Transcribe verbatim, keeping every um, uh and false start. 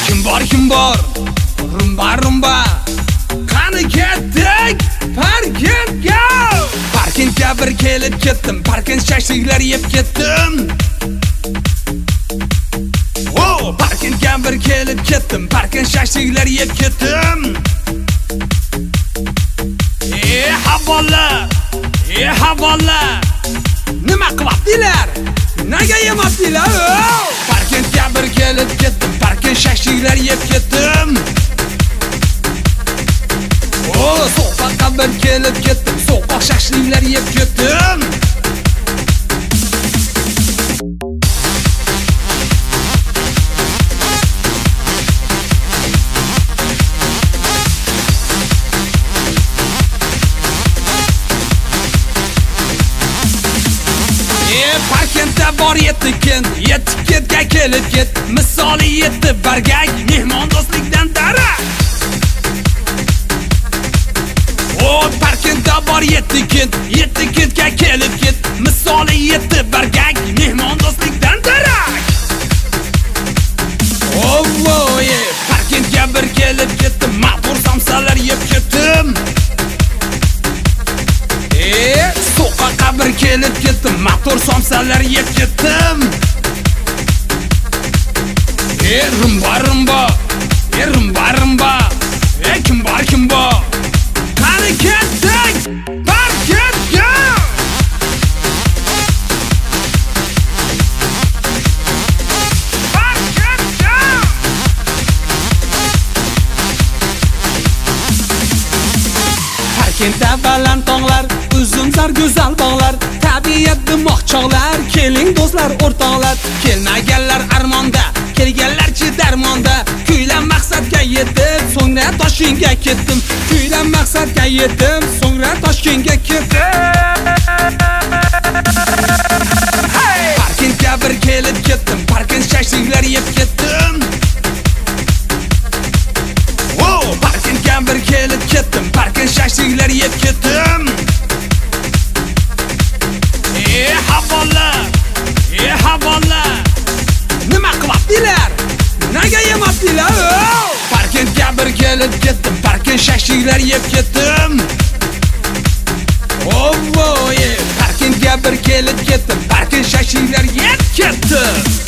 Kim bor kim bor rumba rumba qani ketdik parkentga. Parkentga bir kelib ketdim, parkent shashliklar yeb ketdim. Oh, parkentga bir kelib ketdim, parkent shashliklar yeb ketdim. Ey havolar, ey havolar, nima qilyaptilar? Nega yemabdilar? Parkentga bir kelib ketdim, parkent shashliklar yeb ketdim. Oh, so'qqa bir kelib ketdim, so'qqa shashliklar yeb ketdim. Parkentda bor yetti kent, yetti kentga kelib ket. Misoli yetti bargak, mehmondo'stlikdan darak. Oh, parkentda bor yetti kent, yetti kentga kelib ket. Misoli yetti bargak, mehmondo'stlikdan darak. Oh, oh, yeah. Parkentga bir kelib ketdim, motor samsalar yeb ketdim. Eh, so'qqa bir kelib ketdim, motor somsalar yeb ketdim. Eh, rumba rumba, eh, rumba rumba, eh, kim bor kim bor qani ketdik parkentga. Parkentga. Parkentda baland tog'lar, uzun zar go'zal bog'lar, tabiat dimoqchoqlar, keling do'stlar o'rtoqlar. Kelmaganlar armonda, kelganlarchi darmonda. Kuylan maqsadga yetib, so'ngra Toshkentga ketdim. Kuylan maqsadga yetib, so'ngra Toshkentga ketdim. Hey! Parkentga bir kelib ketdim, parkent shashliklar yeb ketdim. Oh, parkentga bir kelib ketdim, parkent shashliklar yeb ketdim. Ey havolar, ey havolar, nima qilyaptilar? Nega yemabdilar? Parkentga bir kelib ketdim, parkent shashliklar yeb ketdim. Oh, oh, yeah. Parkentga bir kelib ketdim, parkent shashliklar yeb ketdim.